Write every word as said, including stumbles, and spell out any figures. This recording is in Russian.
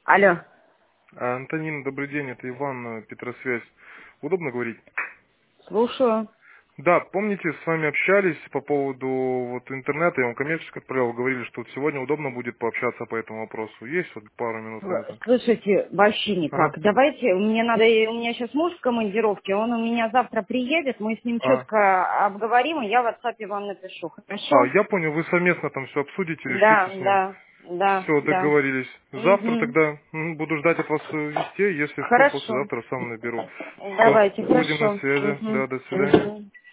Алло. А, Антонина, добрый день, это Иван, э, Петросвязь. Удобно говорить? Слушаю. Да, помните, с вами общались по поводу вот интернета, я вам коммерчески отправил, говорили, что вот сегодня удобно будет пообщаться по этому вопросу. Есть вот пару минут на В- это? Слушайте, вообще никак. Ага. Давайте, мне надо, у меня сейчас муж в командировке, он у меня завтра приедет, мы с ним А, четко обговорим, и я в WhatsApp вам напишу. а, Хорошо? я понял, вы совместно там все обсудите, решите Да, с ним. да, да, Все, да. договорились. Завтра Угу. тогда м, буду ждать от вас э, вестей, если что, Хорошо. послезавтра сам наберу. Все, Давайте, будем на хорошо. связи. Угу. Да, до свидания. Угу.